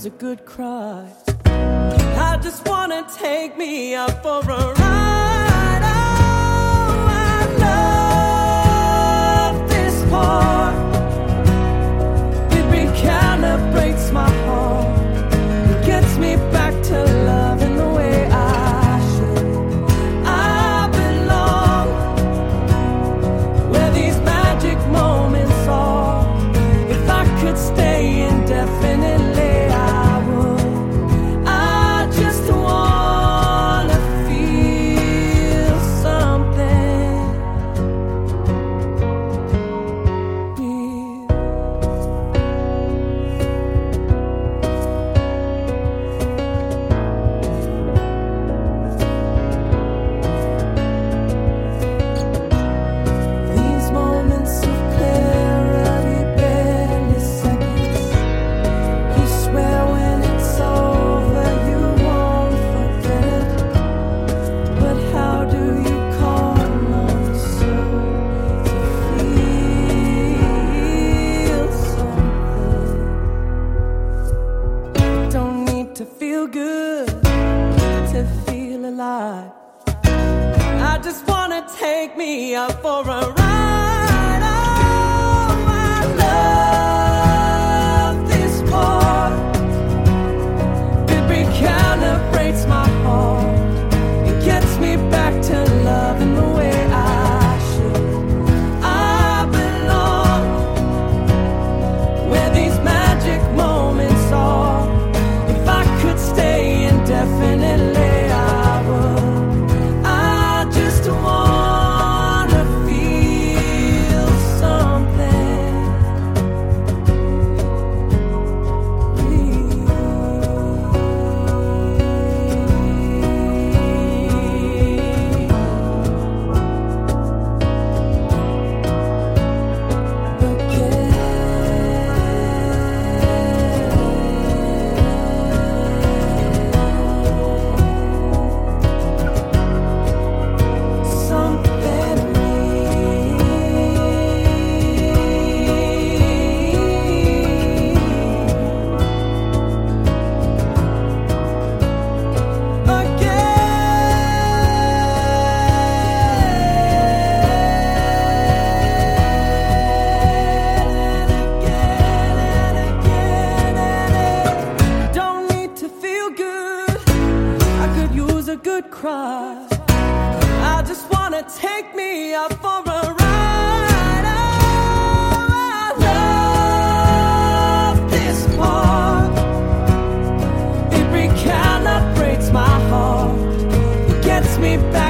a good cry. I just wanna take me out for a ride. Oh, I love this part. It recalibrates my heart. It gets me back to loving the way I should. I belong where these magic moments are. If I could stay indefinitely, I would. I just wanna feel something real. These moments of clarity, barely seconds. You swear when it's over you won't forget it. But how do you call on a soul to feel something? Don't need to feel good to feel alive. I just wanna take me out for a ride. Oh, I love this part. It recalibrates my heart. It gets me back to loving the way I should. I belong where these magic moments are. If I could stay indefinitely, I would. I just wanna feel something don't need to feel good. I could use a good cry. I just wanna take me out for a ride. Oh, I love this part. It recalibrates my heart. It gets me back